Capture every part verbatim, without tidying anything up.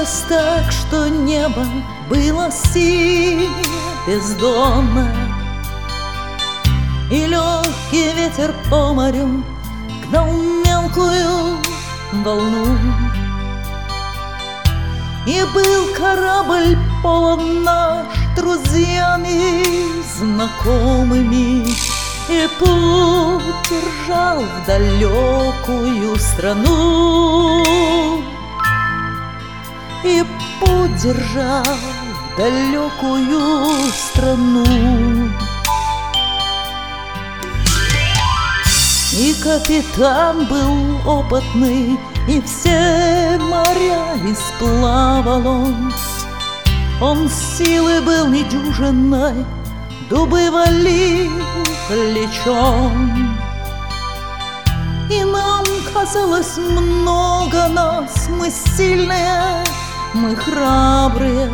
Случилось так, что небо было синее, бездонное, и легкий ветер по морю гнал мелкую волну. И был корабль полон наш друзьями знакомыми, и путь держал в далекую страну. И путь держал в далекую страну. И капитан был опытный, и все моря исплавал он. Он силы был недюжинной, дубы валил плечом. И нам казалось много нас, мы сильные, мы храбрые,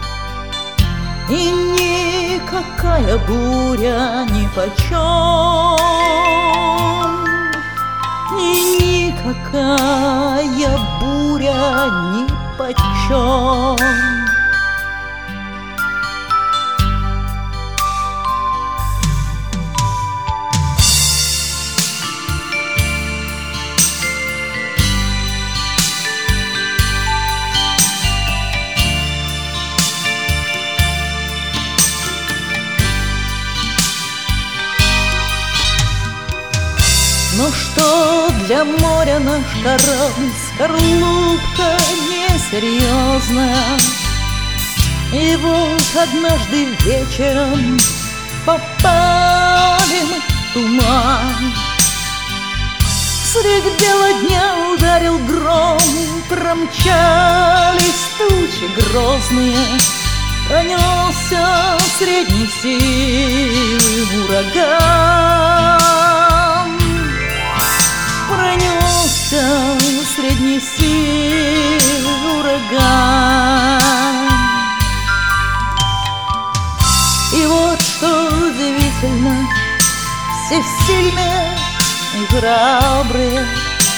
и никакая буря нипочем, и никакая буря нипочем. Но что для моря наш корабль, скорлупка несерьезная. И вот однажды вечером попали мы в туман. Средь бела дня ударил гром, промчались тучи грозные, пронесся средней силы ураган. Пронесся средней силы ураган. И вот что удивительно, все сильные и храбрые,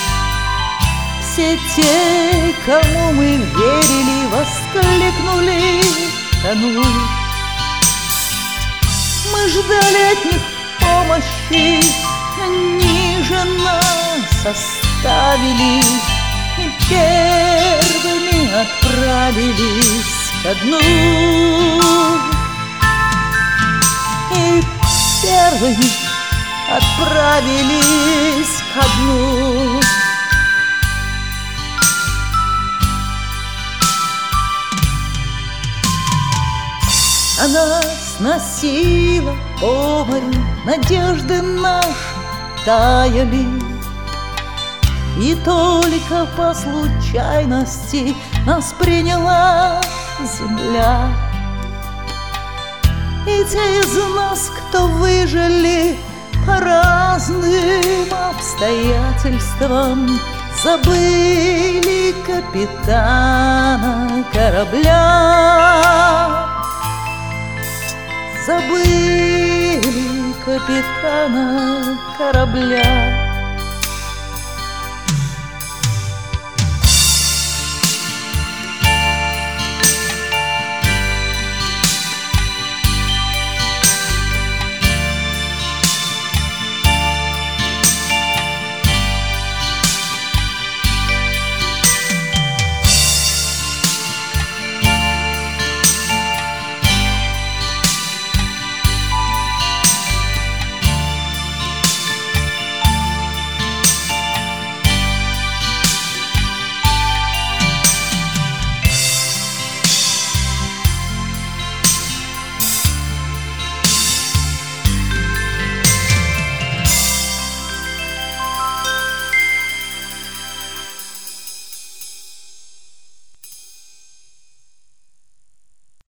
все те, кому мы верили, воскликнули: тонули. Мы ждали от них помощи, они же нас оставили и первыми отправились ко дну. И первыми отправились ко дну. А нас носила по морю, надежды наши таяли, и только по случайности нас приняла земля. И те из нас, кто выжили по разным обстоятельствам, забыли капитана корабля. Забыли капитана корабля.